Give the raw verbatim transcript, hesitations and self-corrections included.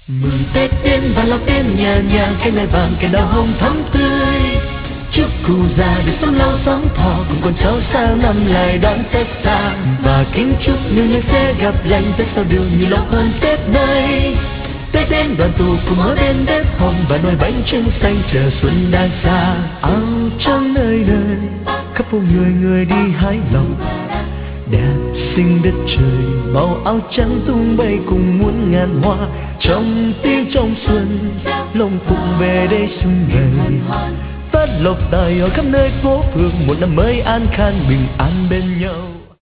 Mừng Tết đến và lo đến nhà nhà, cái lai vàng cái đào hồng thắm tươi. Chúc cụ già được sống lâu sống thọ, cùng con cháu sang năm lại đón Tết xa. Và kính chúc nhiều người sẽ gặp lành, Tết sau đường nhiều lộc hơn Tết đây. Tết đến đoàn tụ cùng mỗi bên bếp hồng, và nồi bánh trưng xanh chờ xuân đang xa. Áo trắng nơi nơi khắp phố người người đi hái lộc, đẹp xinh đất trời màu áo trắng tung bay cùng muôn ngàn hoa. Trong tiếng trong xuân lồng phục về đây xuân về, phát lộc tài ở khắp nơi phố phường, một năm mới an khang bình an bên nhau.